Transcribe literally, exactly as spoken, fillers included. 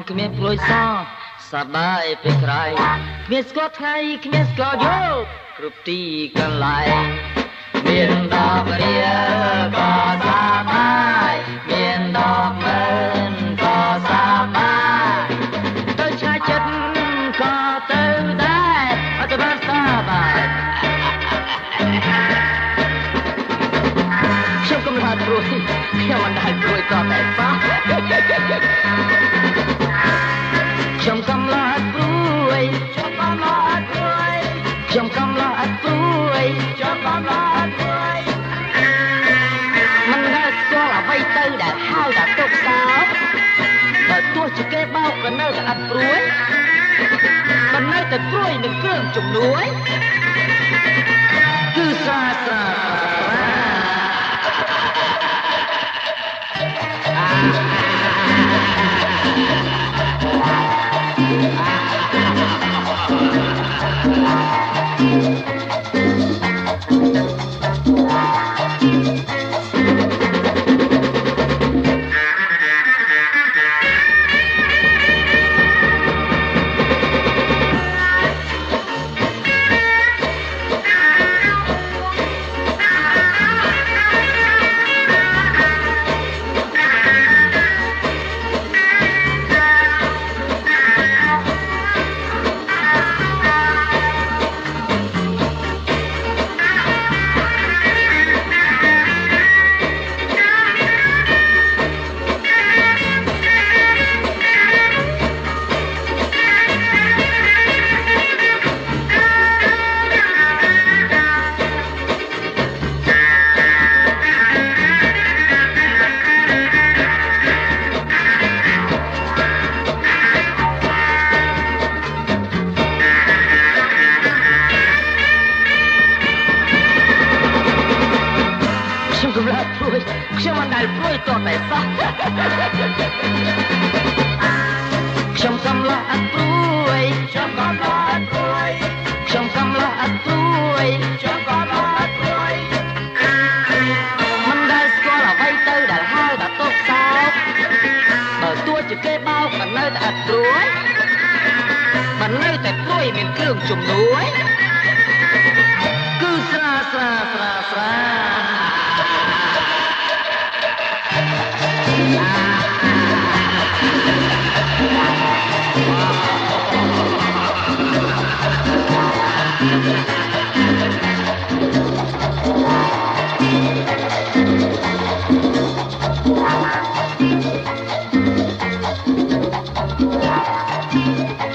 គ្មានព្រួយសសប្បាយពេលក្រោយគ្មានស្គាល់ថ្ងៃគ្មានស្គាល់យោគ្រប់ទីកន្លែងមានដករៀលក៏សប្បាយមានដកមើលក៏សប្បាយទៅឆ្ងាយចិត្តក៏ទៅដែរអត់ទៅបានសប្បាយខ្ញុំកំឡោះព្រួយខ្ញុំមិនដែលព្រួយក៏តែសោះខ្ញុំកំឡោះព្រួយខ្ញុំកំឡោះព្រួយខ្ញុំកំឡោះព្រួយខ្ញុំកំឡោះព្រួយមិនដែលស្គាល់អ្វីទៅដែលហៅថាទុកសោកបើទោះជាគេបោកក៏នៅតែអត់ព្រួយក៏នៅតែព្រួយនឹងគ្រឿងជំនួយគឺស្រាស្រាខ្ញុំមិនដែលព្រួយតតែសោះខ្ញុំកំឡោះអត់ព្រួយខ្ញុំកំឡោះអត់ព្រួយខ្ញុំកំឡោះអត់ព្រួយខ្ញុំកំឡោះអត់ព្រួយមិនដែលស្គាល់អ្វីទៅដែលហៅថាទុកសោកបើទោះជាគេបោកក៏នៅតែអត់ព្រួយបើនៅតែព្រួយមានគ្រឿងជំនួយគឺស្រាស្រាស្រាស្រាWow.